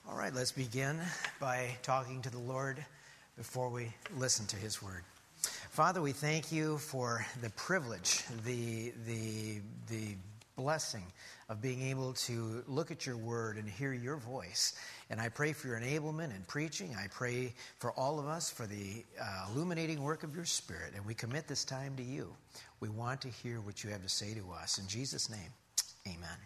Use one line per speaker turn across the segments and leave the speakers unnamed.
All right, let's begin by talking to the Lord before we listen to His Word. Father, we thank you for the privilege, the blessing of being able to look at your Word and hear your voice. And I pray for your enablement in preaching. I pray for all of us for the illuminating work of your Spirit. And we commit this time to you. We want to hear what you have to say to us. In Jesus' name, amen.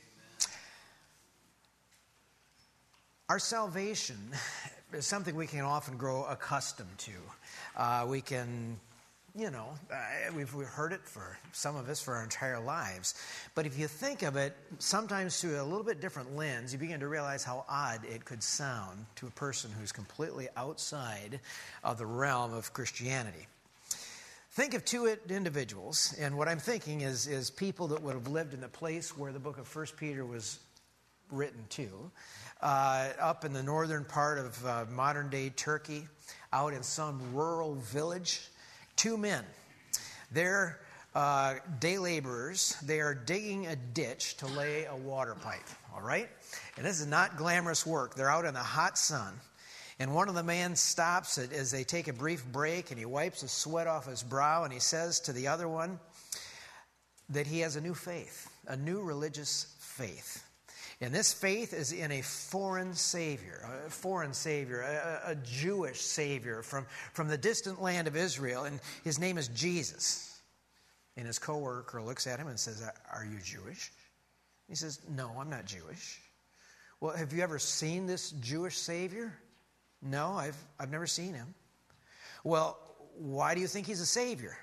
Our salvation is something we can often grow accustomed to. We can, we've heard it for some of us for our entire lives. But if you think of it, sometimes through a little bit different lens, you begin to realize how odd it could sound to a person who's completely outside of the realm of Christianity. Think of two individuals, and what I'm thinking is people that would have lived in the place where the book of 1 Peter was written to, up in the northern part of modern-day Turkey, out in some rural village. Two men. They're day laborers. They are digging a ditch to lay a water pipe, all right? And this is not glamorous work. They're out in the hot sun. And one of the men stops it as they take a brief break, and he wipes the sweat off his brow, and he says to the other one that he has a new faith, a new religious faith. And this faith is in a foreign Savior, a Jewish Savior from the distant land of Israel, and his name is Jesus. And his coworker looks at him and says, "Are you Jewish?" He says, "No, I'm not Jewish." "Well, have you ever seen this Jewish Savior?" "No, I've never seen him." "Well, why do you think he's a Savior?"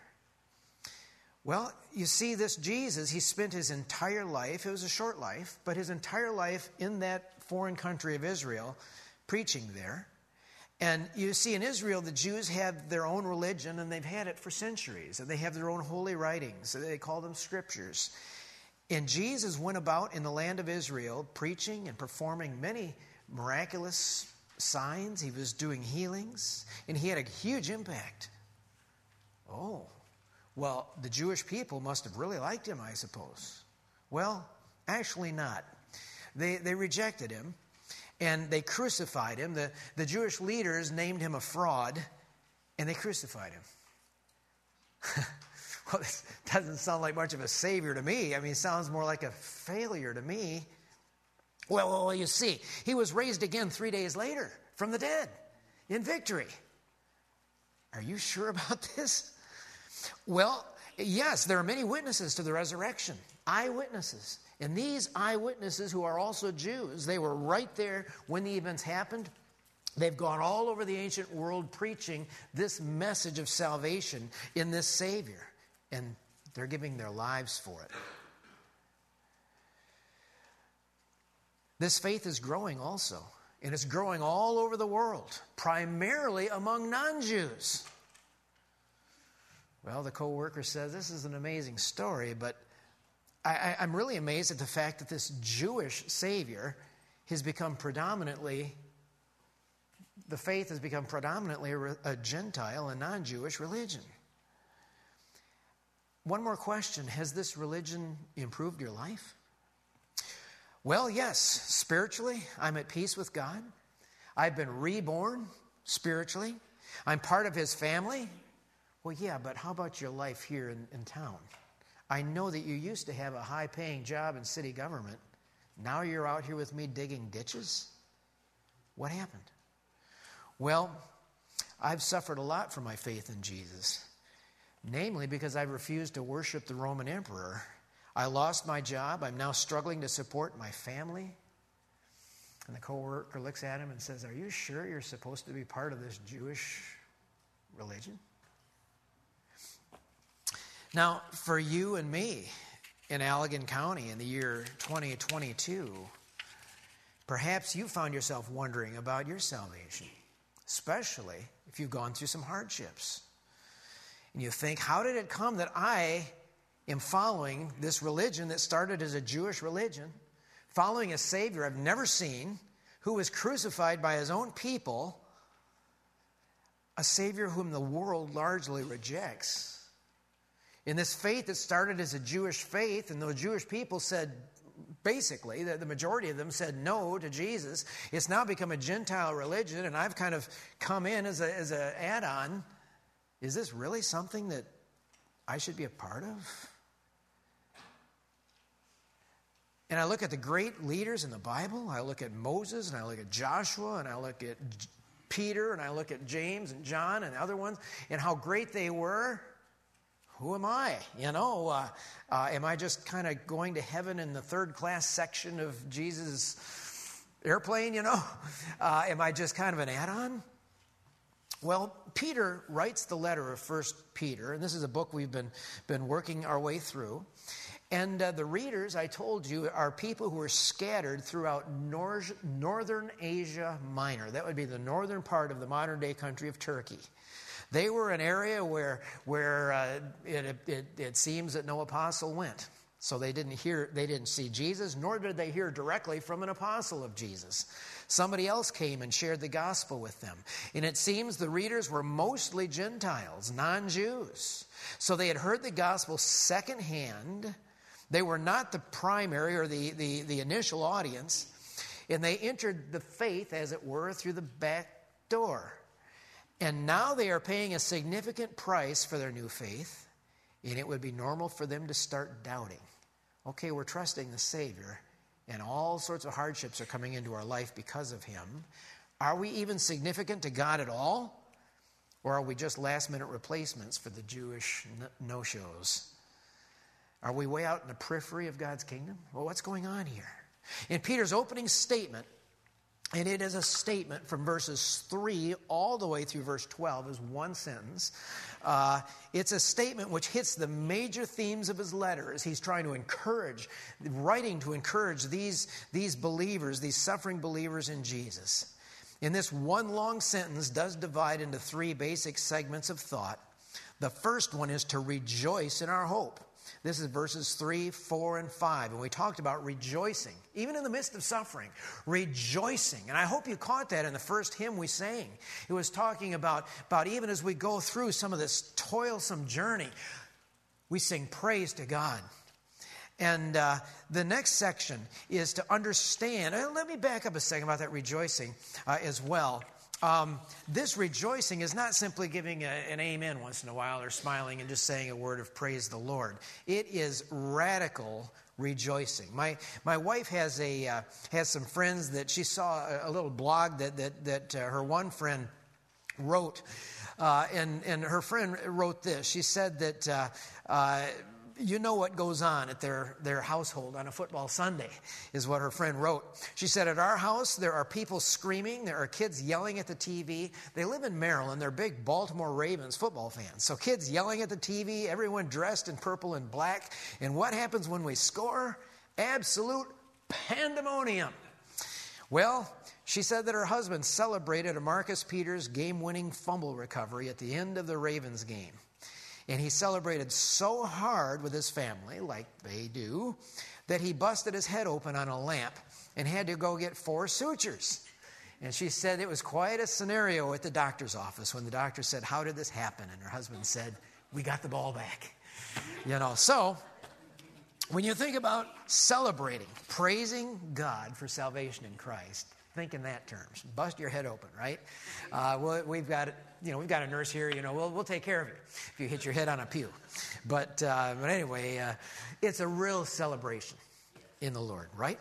Well, you see, this Jesus, he spent his entire life, it was a short life, but his entire life in that foreign country of Israel, preaching there. And you see, in Israel, the Jews have their own religion, and they've had it for centuries. And they have their own holy writings. They call them scriptures. And Jesus went about in the land of Israel, preaching and performing many miraculous signs. He was doing healings, and he had a huge impact. Oh, well, the Jewish people must have really liked him, I suppose. Well, actually not. They rejected him, and they crucified him. The Jewish leaders named him a fraud, and they crucified him. Well, this doesn't sound like much of a savior to me. I mean, it sounds more like a failure to me. Well, you see, he was raised again 3 days later from the dead in victory. Are you sure about this? Well, yes, there are many witnesses to the resurrection, eyewitnesses. And these eyewitnesses, who are also Jews, they were right there when the events happened. They've gone all over the ancient world preaching this message of salvation in this Savior. And they're giving their lives for it. This faith is growing also. And it's growing all over the world, primarily among non-Jews. Well, the co-worker says, this is an amazing story, but I'm really amazed at the fact that this Jewish Savior has become predominantly, the faith has become predominantly a Gentile, a non-Jewish religion. One more question, has this religion improved your life? Well, yes, spiritually, I'm at peace with God. I've been reborn spiritually. I'm part of His family. Well, yeah, but how about your life here in town? I know that you used to have a high-paying job in city government. Now you're out here with me digging ditches? What happened? Well, I've suffered a lot for my faith in Jesus, namely because I refused to worship the Roman emperor. I lost my job. I'm now struggling to support my family. And the coworker looks at him and says, "Are you sure you're supposed to be part of this Jewish religion?" Now, for you and me in Allegan County in the year 2022, perhaps you found yourself wondering about your salvation, especially if you've gone through some hardships. And you think, how did it come that I am following this religion that started as a Jewish religion, following a Savior I've never seen, who was crucified by His own people, a Savior whom the world largely rejects? In this faith that started as a Jewish faith, and the Jewish people said, basically, the majority of them said no to Jesus. It's now become a Gentile religion, and I've kind of come in as an add-on. Is this really something that I should be a part of? And I look at the great leaders in the Bible. I look at Moses, and I look at Joshua, and I look at Peter, and I look at James and John and other ones, and how great they were. Who am I? Am I just kind of going to heaven in the third class section of Jesus' airplane, Am I just kind of an add-on? Well, Peter writes the letter of 1 Peter, and this is a book we've been working our way through. And the readers, I told you, are people who are scattered throughout northern Asia Minor. That would be the northern part of the modern-day country of Turkey. They were an area where it seems that no apostle went. So they didn't see Jesus, nor did they hear directly from an apostle of Jesus. Somebody else came and shared the gospel with them. And it seems the readers were mostly Gentiles, non-Jews. So they had heard the gospel secondhand. They were not the primary or the initial audience. And they entered the faith, as it were, through the back door. And now they are paying a significant price for their new faith. And it would be normal for them to start doubting. Okay, we're trusting the Savior, and all sorts of hardships are coming into our life because of Him. Are we even significant to God at all? Or are we just last-minute replacements for the Jewish no-shows? Are we way out in the periphery of God's kingdom? Well, what's going on here? In Peter's opening statement, and it is a statement from verses 3 all the way through verse 12 is one sentence. It's a statement which hits the major themes of his letter as he's trying to writing to encourage these believers, these suffering believers in Jesus. And this one long sentence does divide into three basic segments of thought. The first one is to rejoice in our hope. This is verses 3, 4, and 5. And we talked about rejoicing, even in the midst of suffering. Rejoicing. And I hope you caught that in the first hymn we sang. It was talking about even as we go through some of this toilsome journey, we sing praise to God. And the next section is to understand. Let me back up a second about that rejoicing as well. This rejoicing is not simply giving an amen once in a while or smiling and just saying a word of praise the Lord. It is radical rejoicing. My wife has some friends that she saw a little blog that her one friend wrote, and her friend wrote this. She said that you know what goes on at their household on a football Sunday, is what her friend wrote. She said, at our house, there are people screaming. There are kids yelling at the TV. They live in Maryland. They're big Baltimore Ravens football fans. So kids yelling at the TV, everyone dressed in purple and black. And what happens when we score? Absolute pandemonium. Well, she said that her husband celebrated a Marcus Peters game-winning fumble recovery at the end of the Ravens game. And he celebrated so hard with his family, like they do, that he busted his head open on a lamp and had to go get 4 sutures. And she said it was quite a scenario at the doctor's office when the doctor said, how did this happen? And her husband said, we got the ball back. So when you think about celebrating, praising God for salvation in Christ, think in that terms. Bust your head open, right? We've got a nurse here. We'll take care of you if you hit your head on a pew. But anyway, it's a real celebration in the Lord, right?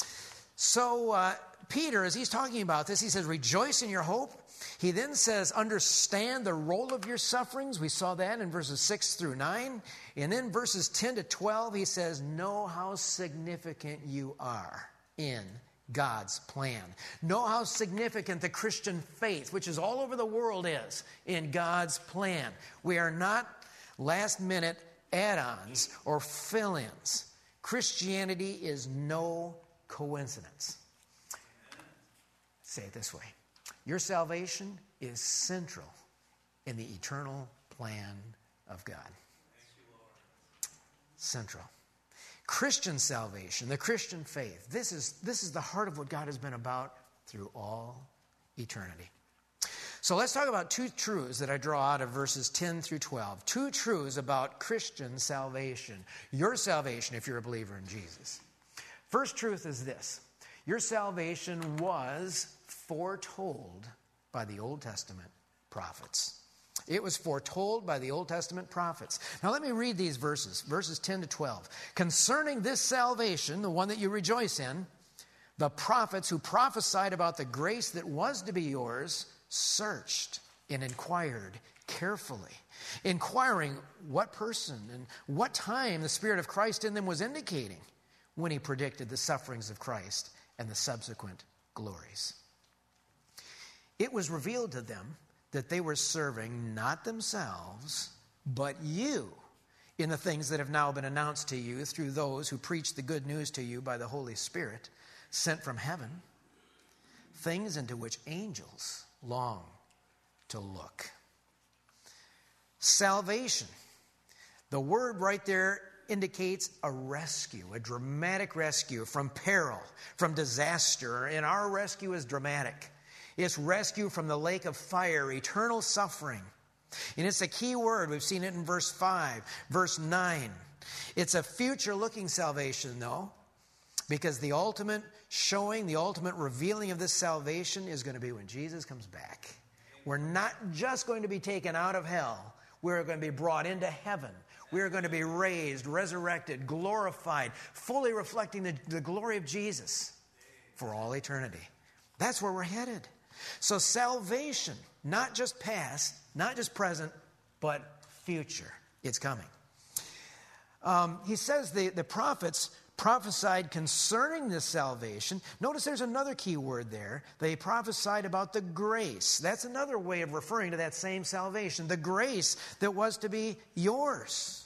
So Peter, as he's talking about this, he says, rejoice in your hope. He then says, understand the role of your sufferings. We saw that in verses 6 through 9. And then verses 10 to 12, he says, know how significant you are in God's plan. Know how significant the Christian faith, which is all over the world, is in God's plan. We are not last-minute add-ons or fill-ins. Christianity is no coincidence. Say it this way. Your salvation is central in the eternal plan of God. Central. Christian salvation, the Christian faith, this is the heart of what God has been about through all eternity. So let's talk about 2 truths that I draw out of verses 10 through 12. 2 truths about Christian salvation, your salvation if you're a believer in Jesus. First truth is this: your salvation was foretold by the Old Testament prophets. It was foretold by the Old Testament prophets. Now let me read these verses 10 to 12. Concerning this salvation, the one that you rejoice in, the prophets who prophesied about the grace that was to be yours searched and inquired carefully, inquiring what person and what time the Spirit of Christ in them was indicating when he predicted the sufferings of Christ and the subsequent glories. It was revealed to them that they were serving not themselves, but you in the things that have now been announced to you through those who preach the good news to you by the Holy Spirit sent from heaven, things into which angels long to look. Salvation. The word right there indicates a rescue, a dramatic rescue from peril, from disaster, and our rescue is dramatic. It's rescue from the lake of fire, eternal suffering. And it's a key word. We've seen it in verse 5, verse 9. It's a future-looking salvation, though, because the ultimate showing, the ultimate revealing of this salvation is going to be when Jesus comes back. We're not just going to be taken out of hell. We're going to be brought into heaven. We're going to be raised, resurrected, glorified, fully reflecting the glory of Jesus for all eternity. That's where we're headed. So salvation, not just past, not just present, but future. It's coming. He says the prophets prophesied concerning this salvation. Notice there's another key word there. They prophesied about the grace. That's another way of referring to that same salvation. The grace that was to be yours.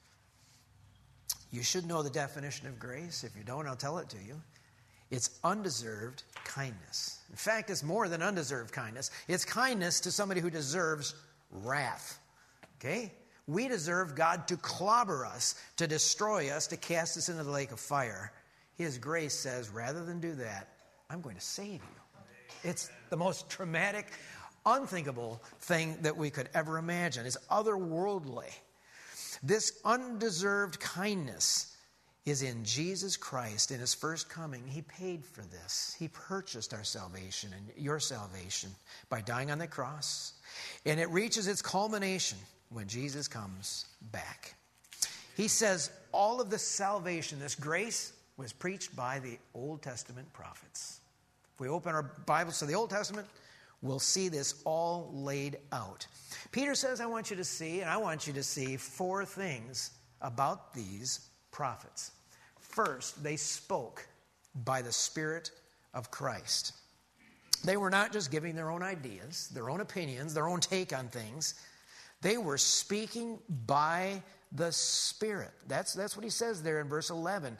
You should know the definition of grace. If you don't, I'll tell it to you. It's undeserved kindness. In fact, it's more than undeserved kindness. It's kindness to somebody who deserves wrath. Okay? We deserve God to clobber us, to destroy us, to cast us into the lake of fire. His grace says, rather than do that, I'm going to save you. It's the most dramatic, unthinkable thing that we could ever imagine. It's otherworldly. This undeserved kindness is in Jesus Christ. In his first coming, he paid for this. He purchased our salvation and your salvation by dying on the cross. And it reaches its culmination when Jesus comes back. He says all of this salvation, this grace, was preached by the Old Testament prophets. If we open our Bibles to the Old Testament, we'll see this all laid out. Peter says, I want you to see, and I want you to see 4 things about these prophets. First, they spoke by the Spirit of Christ. They were not just giving their own ideas, their own opinions, their own take on things. They were speaking by the Spirit. That's what he says there in verse 11.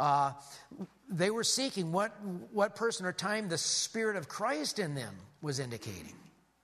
They were seeking what person or time the Spirit of Christ in them was indicating.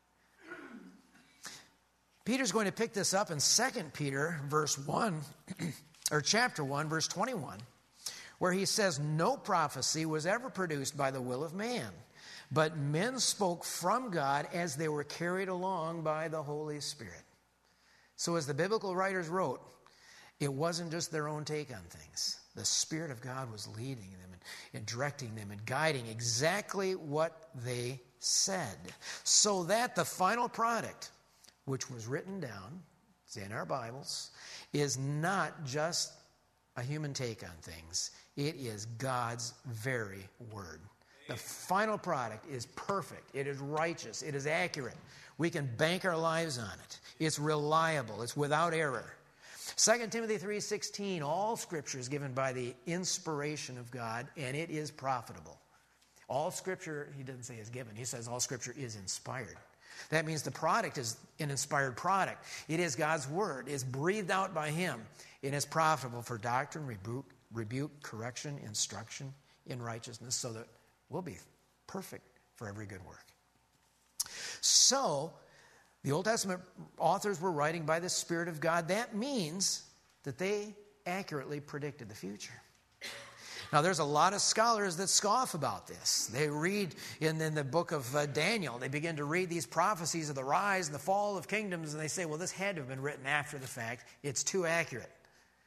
Peter's going to pick this up in 2 Peter verse 1, or chapter 1, verse 21, where he says, no prophecy was ever produced by the will of man, but men spoke from God as they were carried along by the Holy Spirit. So as the biblical writers wrote, it wasn't just their own take on things. The Spirit of God was leading them and directing them and guiding exactly what they said. So that the final product, which was written down, it's in our Bibles, is not just a human take on things. It is God's very word. The final product is perfect. It is righteous. It is accurate. We can bank our lives on it. It's reliable. It's without error. 2 Timothy 3:16, all Scripture is given by the inspiration of God, and it is profitable. All Scripture, he doesn't say is given. He says all Scripture is inspired. That means the product is an inspired product. It is God's word. It's breathed out by him. It is profitable for doctrine, rebuke, correction, instruction in righteousness, so that we'll be perfect for every good work. So, the Old Testament authors were writing by the Spirit of God. That means that they accurately predicted the future. Now, there's a lot of scholars that scoff about this. They read in the book of Daniel, they begin to read these prophecies of the rise and the fall of kingdoms, and they say, well, this had to have been written after the fact. It's too accurate.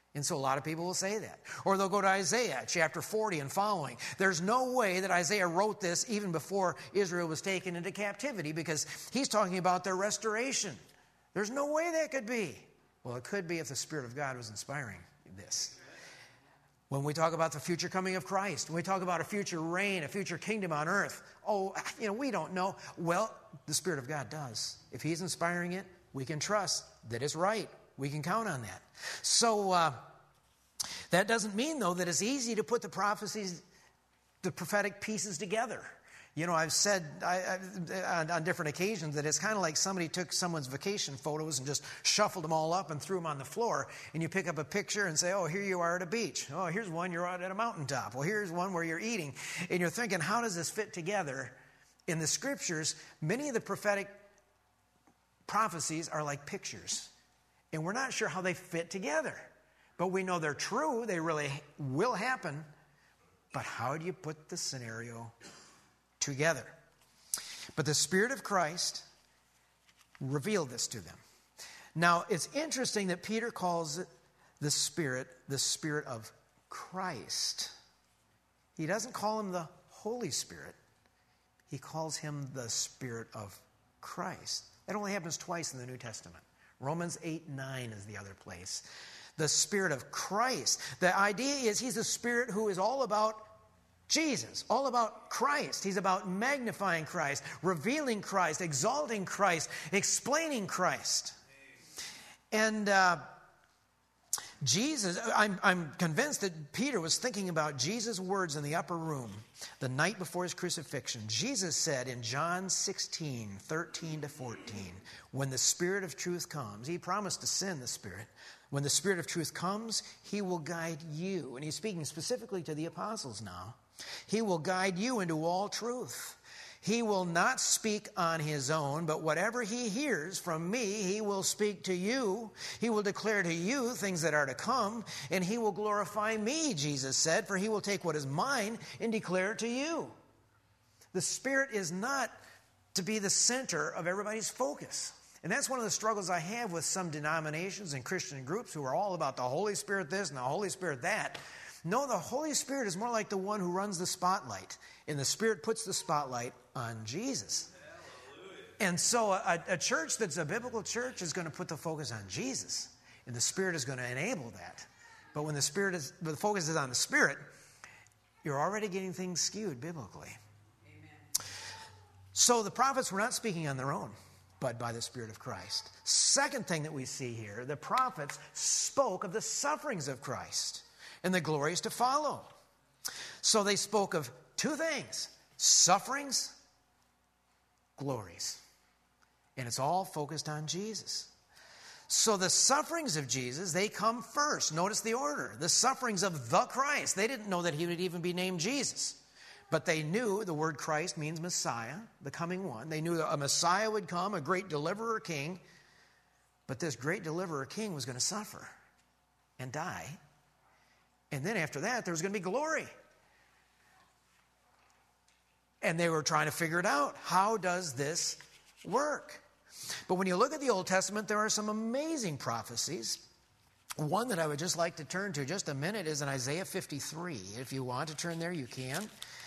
And so a lot of people will say that. Or they'll go to Isaiah chapter 40 and following. There's no way that Isaiah wrote this even before Israel was taken into captivity, because he's talking about their restoration. There's no way that could be. Well, it could be if the Spirit of God was inspiring this. When we talk about the future coming of Christ, when we talk about a future reign, a future kingdom on earth, we don't know. Well, the Spirit of God does. If he's inspiring it, we can trust that it's right. We can count on that. So that doesn't mean, though, that it's easy to put the prophecies, the prophetic pieces together. I've said on different occasions that it's kind of like somebody took someone's vacation photos and just shuffled them all up and threw them on the floor. And you pick up a picture and say, oh, here you are at a beach. Oh, here's one, you're out at a mountaintop. Well, here's one where you're eating. And you're thinking, how does this fit together? In the Scriptures, many of the prophetic prophecies are like pictures. And we're not sure how they fit together. But we know they're true. They really will happen. But how do you put the scenario together? But the Spirit of Christ revealed this to them. Now, it's interesting that Peter calls it the Spirit of Christ. He doesn't call him the Holy Spirit. He calls him the Spirit of Christ. That only happens twice in the New Testament. Romans 8:9 is the other place. The Spirit of Christ. The idea is he's a Spirit who is all about Jesus, all about Christ. He's about magnifying Christ, revealing Christ, exalting Christ, explaining Christ. And Jesus, I'm convinced that Peter was thinking about Jesus' words in the upper room the night before his crucifixion. Jesus said in John 16:13-14, when the Spirit of truth comes, he promised to send the Spirit. When the Spirit of truth comes, he will guide you. And he's speaking specifically to the apostles now. He will guide you into all truth. He will not speak on his own, but whatever he hears from me, he will speak to you. He will declare to you things that are to come, and he will glorify me, Jesus said, for he will take what is mine and declare it to you. The Spirit is not to be the center of everybody's focus. And that's one of the struggles I have with some denominations and Christian groups who are all about the Holy Spirit this and the Holy Spirit that. No, the Holy Spirit is more like the one who runs the spotlight. And the Spirit puts the spotlight on Jesus. Hallelujah. And so a church that's a biblical church is going to put the focus on Jesus. And the Spirit is going to enable that. But when the focus is on the Spirit, you're already getting things skewed biblically. Amen. So the prophets were not speaking on their own, but by the Spirit of Christ. Second thing that we see here, the prophets spoke of the sufferings of Christ and the glories to follow. So they spoke of two things: sufferings, glories. And it's all focused on Jesus. So the sufferings of Jesus, they come first. Notice the order. The sufferings of the Christ. They didn't know that he would even be named Jesus. But they knew the word Christ means Messiah, the coming one. They knew that a Messiah would come, a great deliverer king. But this great deliverer king was going to suffer and die. And then after that, there was going to be glory. And they were trying to figure it out. How does this work? But when you look at the Old Testament, there are some amazing prophecies. One that I would just like to turn to just a minute is in Isaiah 53. If you want to turn there, you can.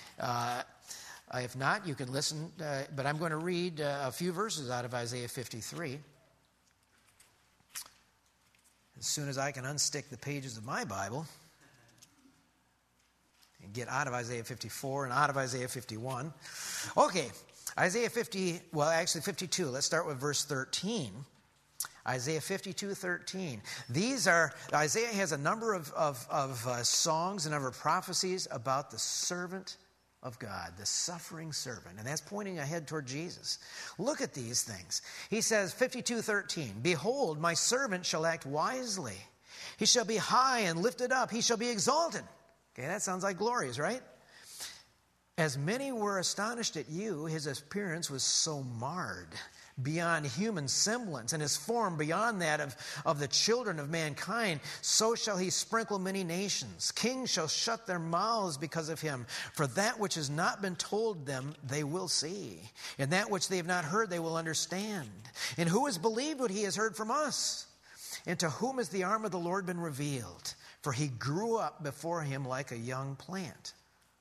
If not, you can listen. But I'm going to read a few verses out of Isaiah 53. As soon as I can unstick the pages of my Bible and get out of Isaiah 54 and out of Isaiah 51. Okay, Isaiah 52. Let's start with verse 13. Isaiah 52:13. Isaiah has a number of songs, a number of prophecies about the servant of God, the suffering servant. And that's pointing ahead toward Jesus. Look at these things. He says, 52:13, "Behold, my servant shall act wisely. He shall be high and lifted up. He shall be exalted." Okay, that sounds like glories, right? "As many were astonished at you, his appearance was so marred beyond human semblance, and his form beyond that of the children of mankind. So shall he sprinkle many nations. Kings shall shut their mouths because of him. For that which has not been told them, they will see. And that which they have not heard, they will understand. And who has believed what he has heard from us? And to whom has the arm of the Lord been revealed? For he grew up before him like a young plant.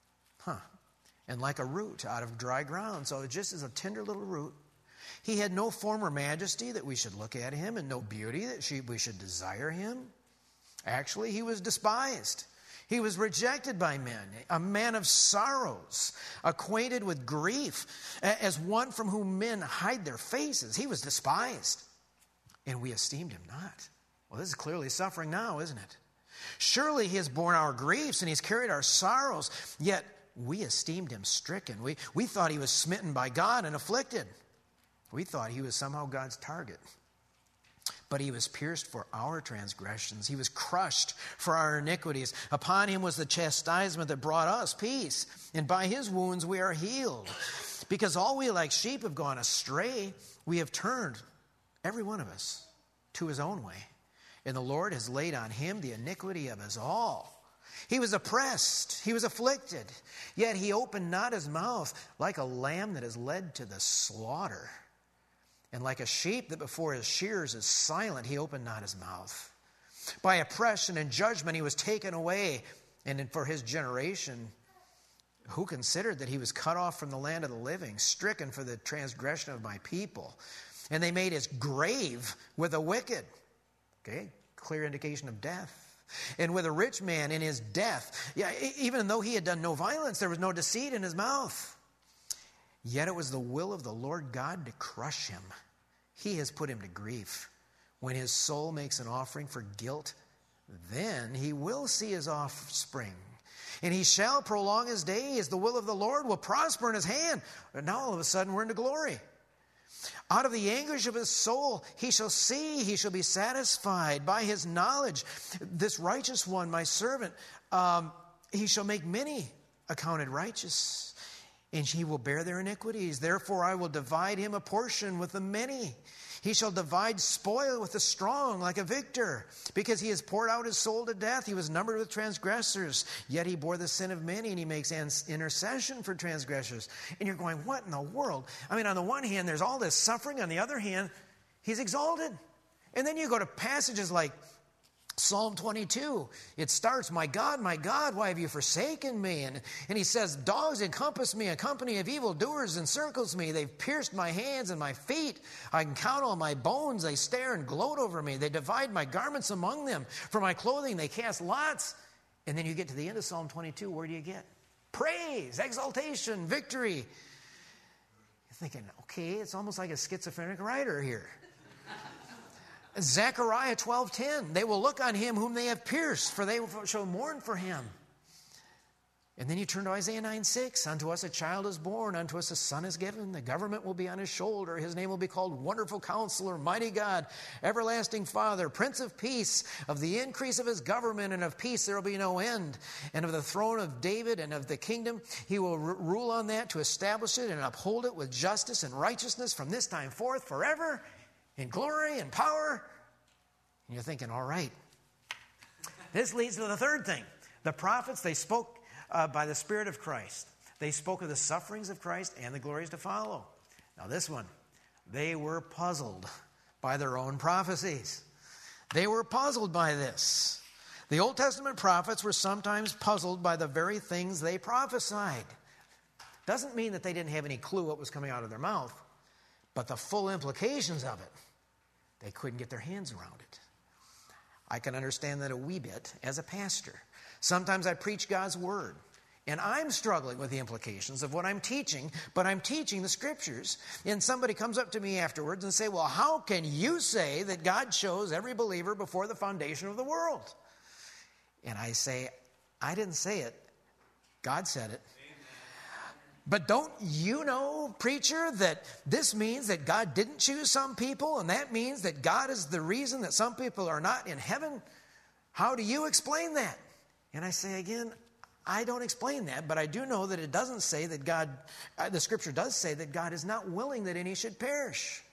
And like a root out of dry ground. So just as a tender little root. He had no form or majesty that we should look at him, and no beauty that we should desire him. Actually, he was despised. He was rejected by men, a man of sorrows, acquainted with grief, as one from whom men hide their faces. He was despised, and we esteemed him not. Well, this is clearly suffering now, isn't it? Surely he has borne our griefs, and he's carried our sorrows, yet we esteemed him stricken. We thought he was smitten by God and afflicted. We thought he was somehow God's target. But he was pierced for our transgressions. He was crushed for our iniquities. Upon him was the chastisement that brought us peace. And by his wounds we are healed. Because all we like sheep have gone astray, we have turned, every one of us, to his own way. And the Lord has laid on him the iniquity of us all. He was oppressed, he was afflicted, yet he opened not his mouth, like a lamb that is led to the slaughter. And like a sheep that before his shearers is silent, he opened not his mouth. By oppression and judgment he was taken away. And for his generation, who considered that he was cut off from the land of the living, stricken for the transgression of my people? And they made his grave with the wicked. Okay, clear indication of death. And with a rich man in his death. Yeah, even though he had done no violence, there was no deceit in his mouth. Yet it was the will of the Lord God to crush him. He has put him to grief. When his soul makes an offering for guilt, then he will see his offspring. And he shall prolong his days. The will of the Lord will prosper in his hand. And now all of a sudden we're into glory. Out of the anguish of his soul he shall see, he shall be satisfied. By his knowledge, this righteous one, my servant, he shall make many accounted righteous. And he will bear their iniquities. Therefore I will divide him a portion with the many. He shall divide spoil with the strong like a victor. Because he has poured out his soul to death. He was numbered with transgressors. Yet he bore the sin of many, and he makes intercession for transgressors. And you're going, what in the world? I mean, on the one hand, there's all this suffering. On the other hand, he's exalted. And then you go to passages like Psalm 22, it starts, my God, why have you forsaken me? And he says, dogs encompass me, a company of evildoers encircles me. They've pierced my hands and my feet. I can count all my bones. They stare and gloat over me. They divide my garments among them. For my clothing they cast lots. And then you get to the end of Psalm 22, where do you get? Praise, exaltation, victory. You're thinking, okay, it's almost like a schizophrenic writer here. Zechariah 12:10, they will look on him whom they have pierced, for they shall mourn for him. And then you turn to Isaiah 9:6, unto us a child is born, unto us a son is given, the government will be on his shoulder, his name will be called Wonderful Counselor, Mighty God, Everlasting Father, Prince of Peace. Of the increase of his government and of peace there will be no end. And of the throne of David and of the kingdom, he will rule on that to establish it and uphold it with justice and righteousness from this time forth forever. In glory and power. And you're thinking, all right. This leads to the third thing. The prophets, they spoke by the Spirit of Christ. They spoke of the sufferings of Christ and the glories to follow. Now this one, they were puzzled by their own prophecies. They were puzzled by this. The Old Testament prophets were sometimes puzzled by the very things they prophesied. Doesn't mean that they didn't have any clue what was coming out of their mouth. But the full implications of it, they couldn't get their hands around it. I can understand that a wee bit as a pastor. Sometimes I preach God's word, and I'm struggling with the implications of what I'm teaching, but I'm teaching the scriptures, and somebody comes up to me afterwards and say, well, how can you say that God chose every believer before the foundation of the world? And I say, I didn't say it. God said it. But don't you know, preacher, that this means that God didn't choose some people, and that means that God is the reason that some people are not in heaven? How do you explain that? And I say again, I don't explain that, but I do know that it doesn't say that God, the scripture does say that God is not willing that any should perish.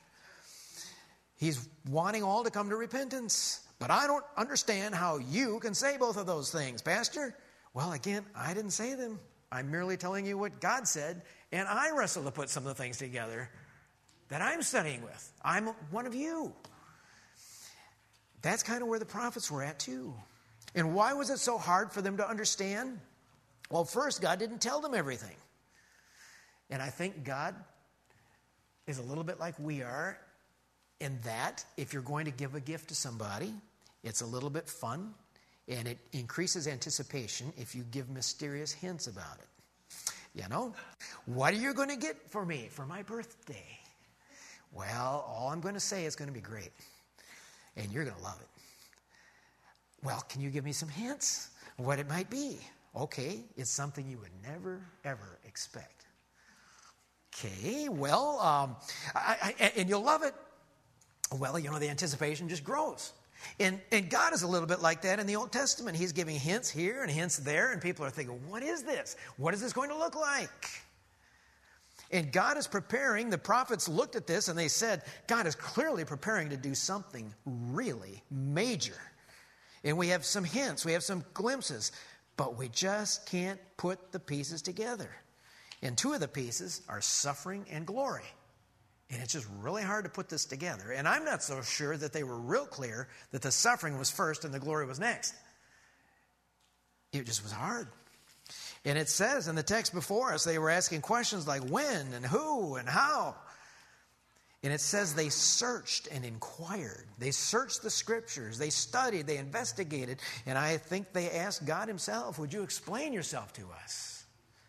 He's wanting all to come to repentance. But I don't understand how you can say both of those things, Pastor. Well, again, I didn't say them. I'm merely telling you what God said, and I wrestle to put some of the things together that I'm studying with. I'm one of you. That's kind of where the prophets were at too. And why was it so hard for them to understand? Well, first, God didn't tell them everything. And I think God is a little bit like we are in that if you're going to give a gift to somebody, it's a little bit fun and it increases anticipation if you give mysterious hints about it. You know, what are you going to get for me for my birthday? Well, all I'm going to say is going to be great. And you're going to love it. Well, can you give me some hints what it might be? Okay, it's something you would never, ever expect. Okay, well, and you'll love it. Well, you know, the anticipation just grows. And God is a little bit like that in the Old Testament. He's giving hints here and hints there, and people are thinking, what is this? What is this going to look like? And God is preparing. The prophets looked at this and they said, God is clearly preparing to do something really major. And we have some hints, we have some glimpses, but we just can't put the pieces together. And two of the pieces are suffering and glory. And it's just really hard to put this together. And I'm not so sure that they were real clear that the suffering was first and the glory was next. It just was hard. And it says in the text before us, they were asking questions like when and who and how. And it says they searched and inquired. They searched the scriptures. They studied. They investigated. And I think they asked God himself, would you explain yourself to us?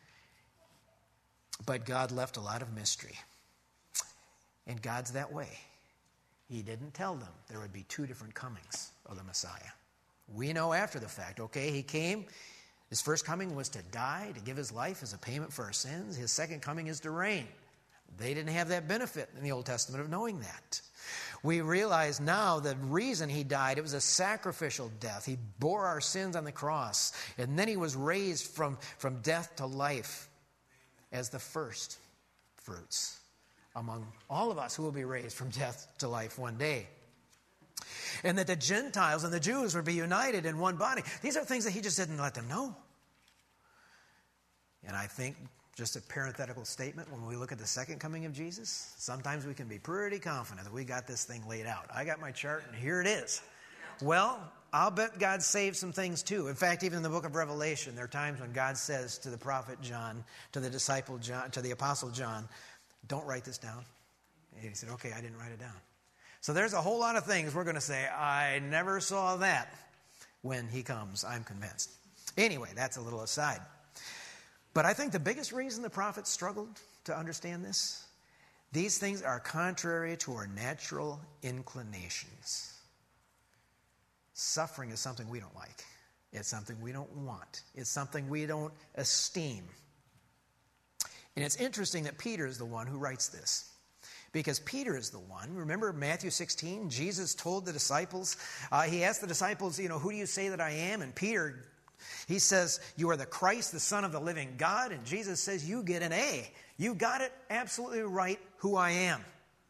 But God left a lot of mystery. And God's that way. He didn't tell them there would be two different comings of the Messiah. We know after the fact, okay, he came. His first coming was to die, to give his life as a payment for our sins. His second coming is to reign. They didn't have that benefit in the Old Testament of knowing that. We realize now the reason he died, it was a sacrificial death. He bore our sins on the cross. And then he was raised from death to life as the first fruits among all of us who will be raised from death to life one day. And that the Gentiles and the Jews would be united in one body. These are things that he just didn't let them know. And I think, just a parenthetical statement, when we look at the second coming of Jesus, sometimes we can be pretty confident that we got this thing laid out. I got my chart and here it is. Well, I'll bet God saved some things too. In fact, even in the book of Revelation, there are times when God says to the prophet John, to the disciple John, to the apostle John, don't write this down. And he said, okay, I didn't write it down. So there's a whole lot of things we're going to say, I never saw that when he comes, I'm convinced. Anyway, that's a little aside. But I think the biggest reason the prophets struggled to understand this, these things are contrary to our natural inclinations. Suffering is something we don't like. It's something we don't want. It's something we don't esteem. And it's interesting that Peter is the one who writes this. Because Peter is the one. Remember Matthew 16? Jesus told the disciples, he asked the disciples, who do you say that I am? And Peter, he says, you are the Christ, the Son of the living God. And Jesus says, you get an A. You got it absolutely right who I am.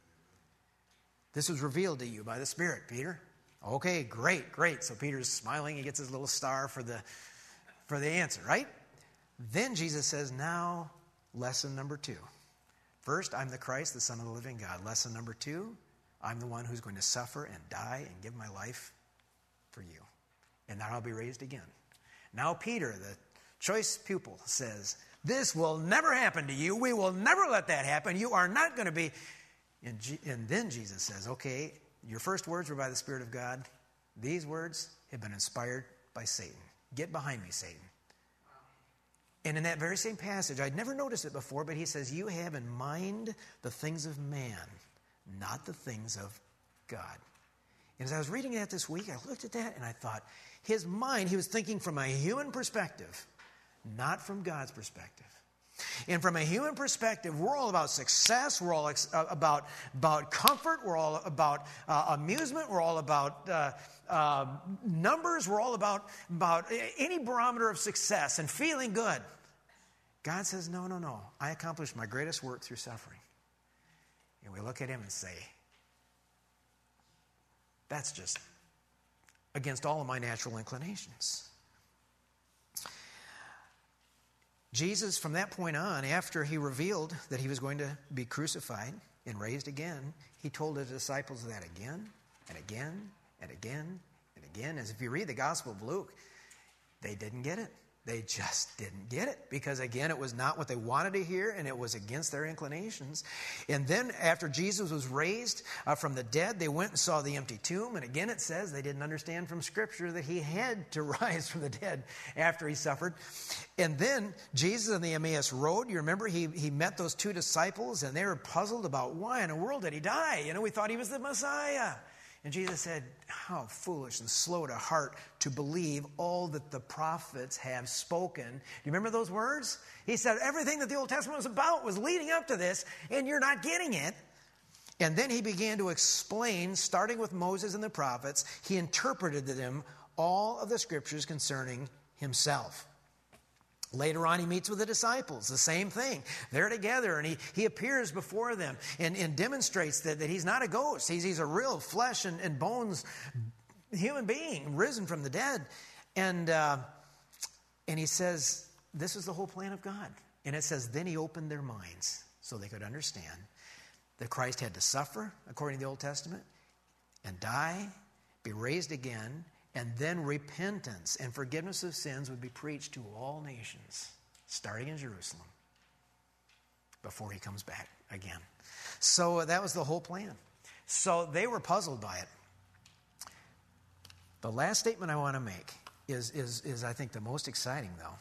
This was revealed to you by the Spirit, Peter. Okay, great. So Peter's smiling. He gets his little star for the answer, right? Then Jesus says, now, lesson number 2. First, I'm the Christ, the Son of the living God. Lesson number 2, I'm the one who's going to suffer and die and give my life for you. And then I'll be raised again. Now Peter, the choice pupil, says, this will never happen to you. We will never let that happen. You are not going to be... And then Jesus says, okay, your first words were by the Spirit of God. These words have been inspired by Satan. Get behind me, Satan. And in that very same passage, I'd never noticed it before, but he says, you have in mind the things of man, not the things of God. And as I was reading that this week, I looked at that and I thought, his mind, he was thinking from a human perspective, not from God's perspective. And from a human perspective, we're all about success, we're all about comfort, we're all about amusement, we're all about numbers, we're all about any barometer of success and feeling good. God says, no, I accomplished my greatest work through suffering. And we look at him and say, that's just against all of my natural inclinations. Jesus, from that point on, after he revealed that he was going to be crucified and raised again, he told his disciples that again and again and again and again. As if you read the Gospel of Luke, they didn't get it. They just didn't get it because, again, it was not what they wanted to hear, and it was against their inclinations. And then after Jesus was raised from the dead, they went and saw the empty tomb. And again, it says they didn't understand from Scripture that he had to rise from the dead after he suffered. And then Jesus on the Emmaus Road, you remember, he met those two disciples, and they were puzzled about why in the world did he die? You know, we thought he was the Messiah. And Jesus said, how foolish and slow to heart to believe all that the prophets have spoken. Do you remember those words? He said everything that the Old Testament was about was leading up to this, and you're not getting it. And then he began to explain, starting with Moses and the prophets, he interpreted to them all of the Scriptures concerning himself. Later on, he meets with the disciples, the same thing. They're together, and he appears before them and demonstrates that he's not a ghost. He's a real flesh and bones human being, risen from the dead. And he says, this is the whole plan of God. And it says, then he opened their minds so they could understand that Christ had to suffer, according to the Old Testament, and die, be raised again, and then repentance and forgiveness of sins would be preached to all nations, starting in Jerusalem, before he comes back again. So that was the whole plan. So they were puzzled by it. The last statement I want to make is I think, the most exciting, though.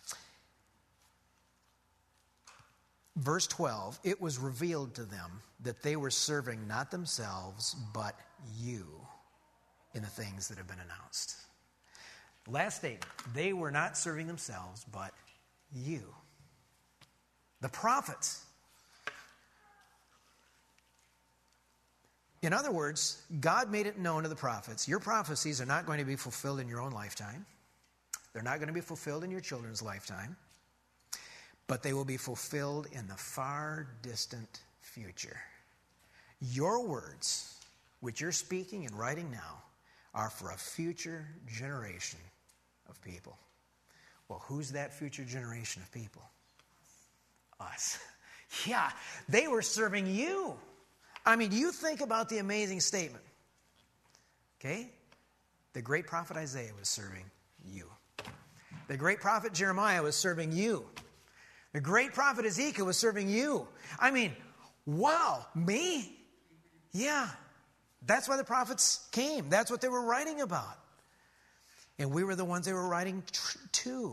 Verse 12, it was revealed to them that they were serving not themselves, but you, in the things that have been announced. Last statement, they were not serving themselves, but you. The prophets. In other words, God made it known to the prophets, your prophecies are not going to be fulfilled in your own lifetime. They're not going to be fulfilled in your children's lifetime. But they will be fulfilled in the far distant future. Your words, which you're speaking and writing now, are for a future generation of people. Well, who's that future generation of people? Us. Yeah, they were serving you. I mean, you think about the amazing statement. Okay? The great prophet Isaiah was serving you. The great prophet Jeremiah was serving you. The great prophet Ezekiel was serving you. I mean, wow, me? Yeah. That's why the prophets came. That's what they were writing about. And we were the ones they were writing to.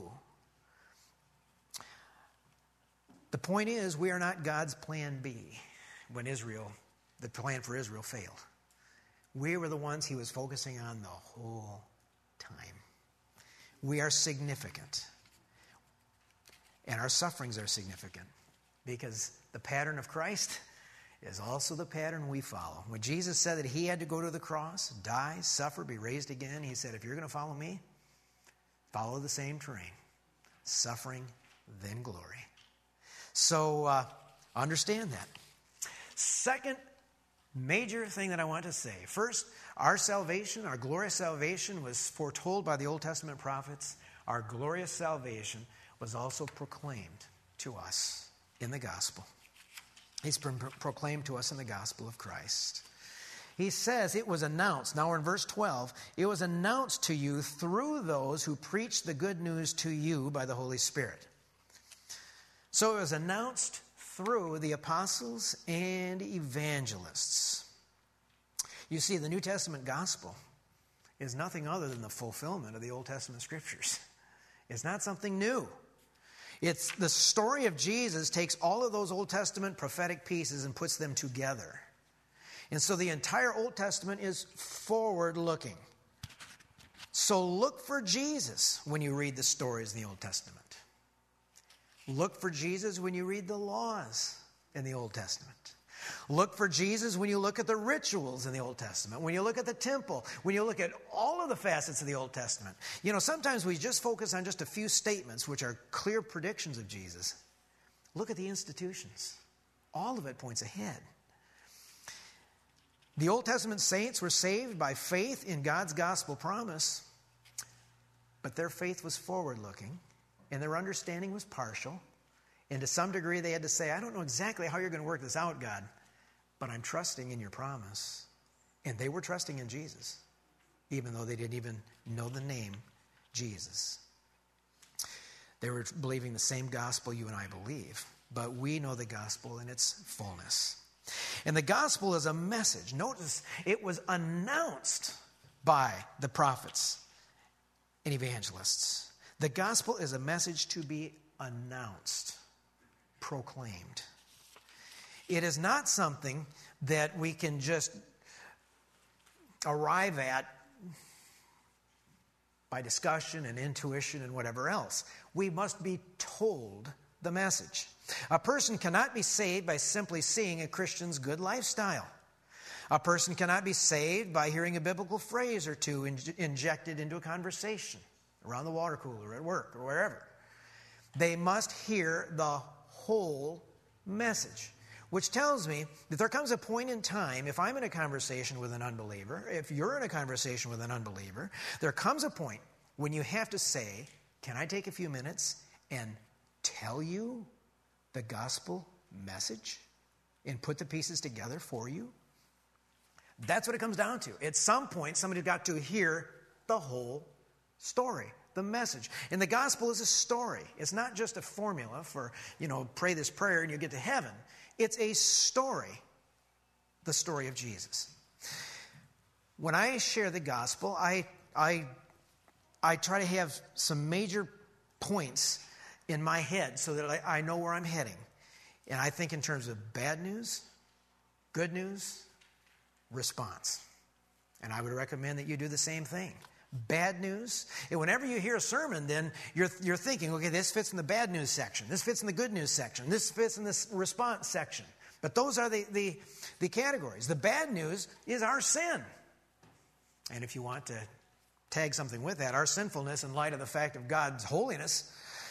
The point is, we are not God's plan B when the plan for Israel failed. We were the ones he was focusing on the whole time. We are significant. And our sufferings are significant because the pattern of Christ is also the pattern we follow. When Jesus said that he had to go to the cross, die, suffer, be raised again, he said, if you're going to follow me, follow the same terrain. Suffering, then glory. So understand that. Second major thing that I want to say. First, our salvation, our glorious salvation was foretold by the Old Testament prophets. Our glorious salvation was also proclaimed to us in the gospel. He's proclaimed to us in the gospel of Christ. He says it was announced. Now we're in verse 12. It was announced to you through those who preached the good news to you by the Holy Spirit. So it was announced through the apostles and evangelists. You see, the New Testament gospel is nothing other than the fulfillment of the Old Testament scriptures. It's not something new. It's the story of Jesus takes all of those Old Testament prophetic pieces and puts them together. And so the entire Old Testament is forward-looking. So look for Jesus when you read the stories in the Old Testament. Look for Jesus when you read the laws in the Old Testament. Look for Jesus when you look at the rituals in the Old Testament, when you look at the temple, when you look at all of the facets of the Old Testament. You know, sometimes we just focus on just a few statements which are clear predictions of Jesus. Look at the institutions. All of it points ahead. The Old Testament saints were saved by faith in God's gospel promise, but their faith was forward-looking, and their understanding was partial. And to some degree, they had to say, I don't know exactly how you're going to work this out, God, but I'm trusting in your promise. And they were trusting in Jesus. even though they didn't even know the name Jesus. They were believing the same gospel you and I believe, but we know the gospel in its fullness. And the gospel is a message. Notice it was announced by the prophets and evangelists. The gospel is a message to be announced, proclaimed. It is not something that we can just arrive at by discussion and intuition and whatever else. We must be told the message. A person cannot be saved by simply seeing a Christian's good lifestyle. A person cannot be saved by hearing a biblical phrase or two injected into a conversation around the water cooler, at work, or wherever. They must hear the whole message, which tells me that there comes a point in time, if I'm in a conversation with an unbeliever, if you're in a conversation with an unbeliever, there comes a point when you have to say, can I take a few minutes and tell you the gospel message and put the pieces together for you? That's what it comes down to. At some point, somebody's got to hear the whole story, the message. And the gospel is a story. It's not just a formula for, pray this prayer and you get to heaven. It's a story, the story of Jesus. When I share the gospel, I try to have some major points in my head so that I know where I'm heading. And I think in terms of bad news, good news, response. And I would recommend that you do the same thing. Bad news. And whenever you hear a sermon, then you're thinking, okay, this fits in the bad news section. This fits in the good news section. This fits in this response section. But those are the categories. The bad news is our sin. And if you want to tag something with that, our sinfulness in light of the fact of God's holiness.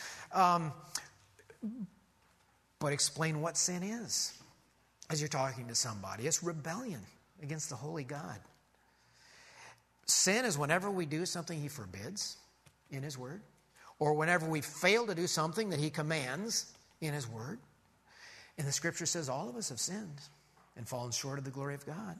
But explain what sin is as you're talking to somebody. It's rebellion against the holy God. Sin is whenever we do something He forbids in His Word, or whenever we fail to do something that He commands in His Word. And the Scripture says all of us have sinned and fallen short of the glory of God.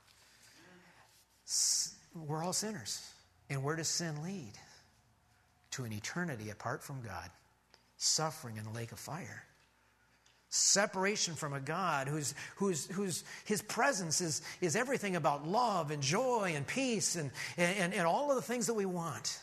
We're all sinners. And where does sin lead? To an eternity apart from God, suffering in the lake of fire. Separation from a God whose His presence is everything about love and joy and peace and all of the things that we want.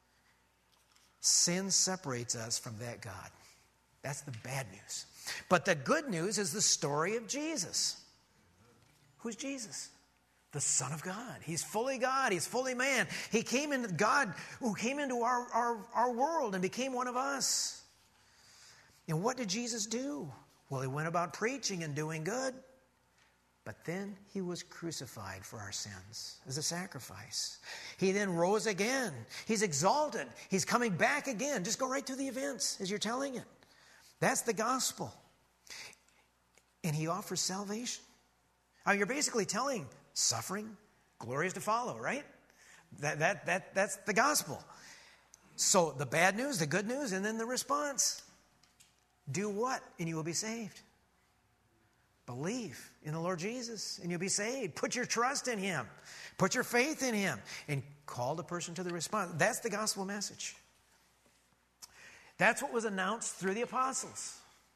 Sin separates us from that God. That's the bad news. But the good news is the story of Jesus. Who's Jesus? The Son of God. He's fully God. He's fully man. He came into God who came into our world and became one of us. And what did Jesus do? Well, He went about preaching and doing good. But then He was crucified for our sins as a sacrifice. He then rose again. He's exalted. He's coming back again. Just go right through the events as you're telling it. That's the gospel. And He offers salvation. Now, you're basically telling suffering, glory is to follow, right? That's the gospel. So the bad news, the good news, and then the response. Do what? And you will be saved. Believe in the Lord Jesus and you'll be saved. Put your trust in Him. Put your faith in Him. And call the person to the response. That's the gospel message. That's what was announced through the apostles.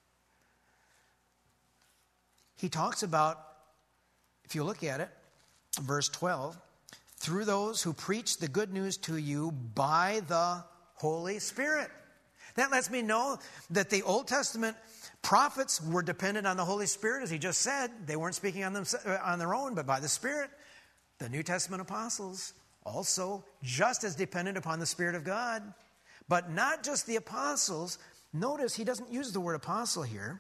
He talks about, if you look at it, verse 12, through those who preach the good news to you by the Holy Spirit. That lets me know that the Old Testament prophets were dependent on the Holy Spirit, as he just said. They weren't speaking on their own, but by the Spirit. The New Testament apostles also just as dependent upon the Spirit of God. But not just the apostles. Notice he doesn't use the word apostle here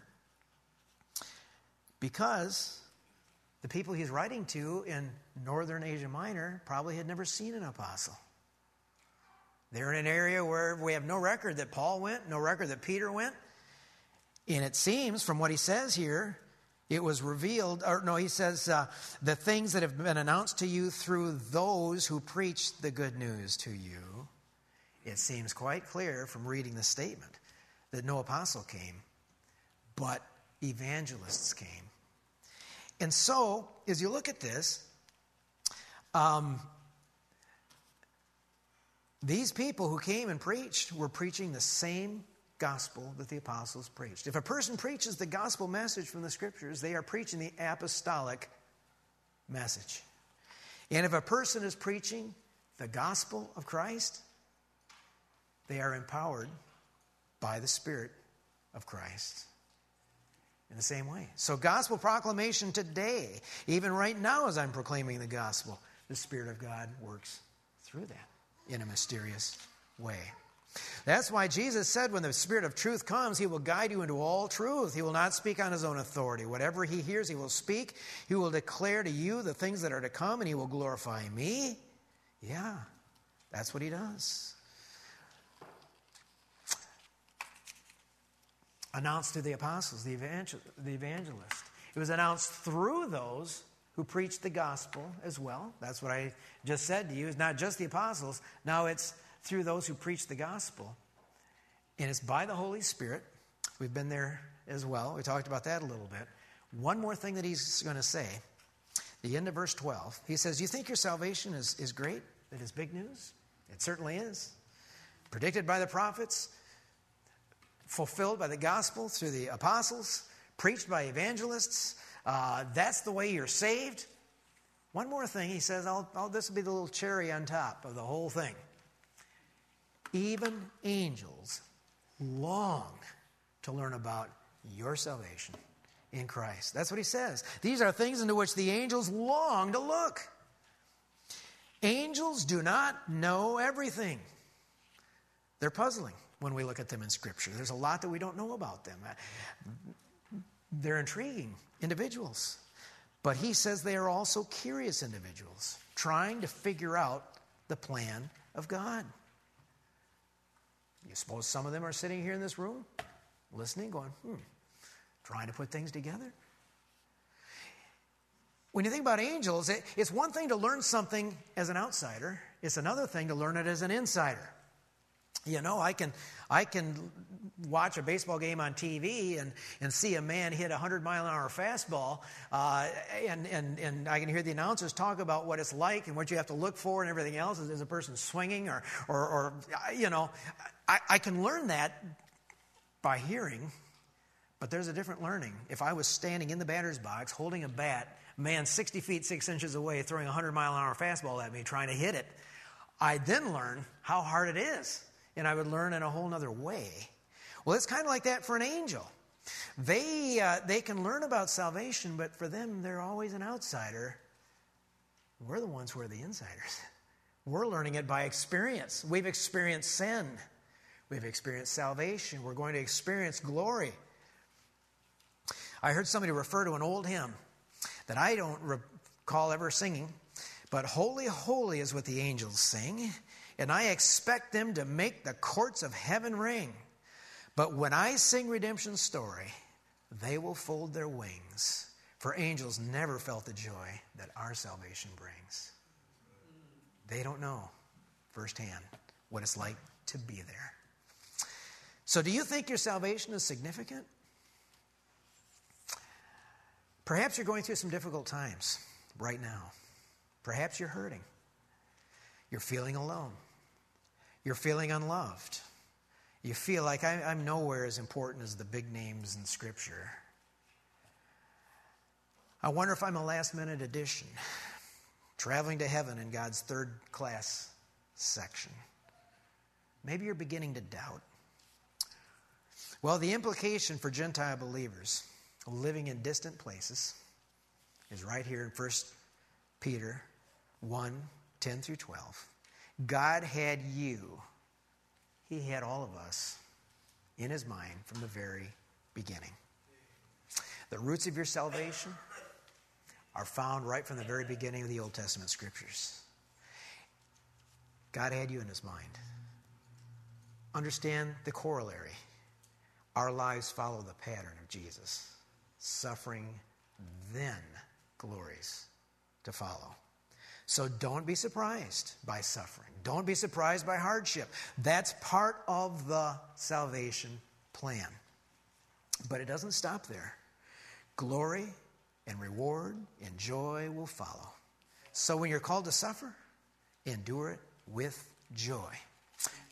because the people he's writing to in northern Asia Minor probably had never seen an apostle. They're in an area where we have no record that Paul went, no record that Peter went. And it seems from what he says here, it was revealed, he says, the things that have been announced to you through those who preach the good news to you. It seems quite clear from reading the statement that no apostle came, but evangelists came. And so, as you look at this, These people who came and preached were preaching the same gospel that the apostles preached. If a person preaches the gospel message from the Scriptures, they are preaching the apostolic message. And if a person is preaching the gospel of Christ, they are empowered by the Spirit of Christ in the same way. So gospel proclamation today, even right now as I'm proclaiming the gospel, the Spirit of God works through that in a mysterious way. That's why Jesus said when the Spirit of truth comes, He will guide you into all truth. He will not speak on His own authority. Whatever He hears, He will speak. He will declare to you the things that are to come, and He will glorify me. Yeah, that's what He does. Announced to the apostles, the evangelists. It was announced through those who preached the gospel as well. That's what I just said to you. It's not just the apostles. Now it's through those who preach the gospel. And it's by the Holy Spirit. We've been there as well. We talked about that a little bit. One more thing that he's going to say. The end of verse 12. He says, you think your salvation is great? That is big news? It certainly is. Predicted by the prophets. Fulfilled by the gospel through the apostles. Preached by evangelists. That's the way you're saved. One more thing. He says, this will be the little cherry on top of the whole thing. Even angels long to learn about your salvation in Christ. That's what he says. These are things into which the angels long to look. Angels do not know everything. They're puzzling when we look at them in Scripture. There's a lot that we don't know about them. They're intriguing individuals. But he says they are also curious individuals, trying to figure out the plan of God. You suppose some of them are sitting here in this room, listening, going, trying to put things together? When you think about angels, it's one thing to learn something as an outsider. It's another thing to learn it as an insider. You know, I can watch a baseball game on TV and see a man hit a 100-mile-an-hour fastball, and I can hear the announcers talk about what it's like and what you have to look for and everything else as a person swinging or you know, I can learn that by hearing, but there's a different learning. If I was standing in the batter's box holding a bat, a man 60 feet 6 inches away throwing a 100-mile-an-hour fastball at me trying to hit it, I'd then learn how hard it is. And I would learn in a whole other way. Well, it's kind of like that for an angel. They can learn about salvation, but for them, they're always an outsider. We're the ones who are the insiders. We're learning it by experience. We've experienced sin. We've experienced salvation. We're going to experience glory. I heard somebody refer to an old hymn that I don't recall ever singing, but "Holy, holy" is what the angels sing. And I expect them to make the courts of heaven ring. But when I sing redemption's story, they will fold their wings. For angels never felt the joy that our salvation brings. They don't know firsthand what it's like to be there. So do you think your salvation is significant? Perhaps you're going through some difficult times right now. Perhaps you're hurting. You're feeling alone. You're feeling unloved. You feel like I'm nowhere as important as the big names in Scripture. I wonder if I'm a last-minute addition, traveling to heaven in God's third-class section. Maybe you're beginning to doubt. Well, the implication for Gentile believers living in distant places is right here in 1 Peter 1, 10 through 12. God had you, He had all of us in His mind from the very beginning. The roots of your salvation are found right from the very beginning of the Old Testament Scriptures. God had you in His mind. Understand the corollary. Our lives follow the pattern of Jesus. Suffering, then glories to follow. So don't be surprised by suffering. Don't be surprised by hardship. That's part of the salvation plan. But it doesn't stop there. Glory and reward and joy will follow. So when you're called to suffer, endure it with joy.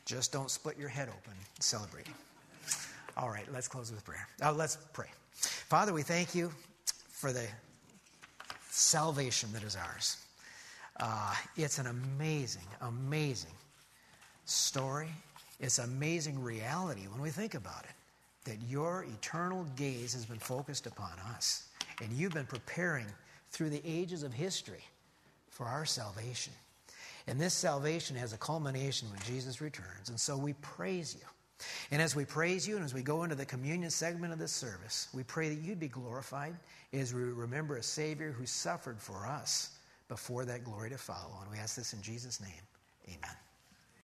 Just don't split your head open celebrating. All right, let's close with prayer. Let's pray. Father, we thank you for the salvation that is ours. It's an amazing, amazing story. It's amazing reality when we think about it, that your eternal gaze has been focused upon us, and you've been preparing through the ages of history for our salvation. And this salvation has a culmination when Jesus returns, and so we praise you. And as we praise you and as we go into the communion segment of this service, we pray that you'd be glorified as we remember a Savior who suffered for us before that glory to follow. And we ask this in Jesus' name. Amen.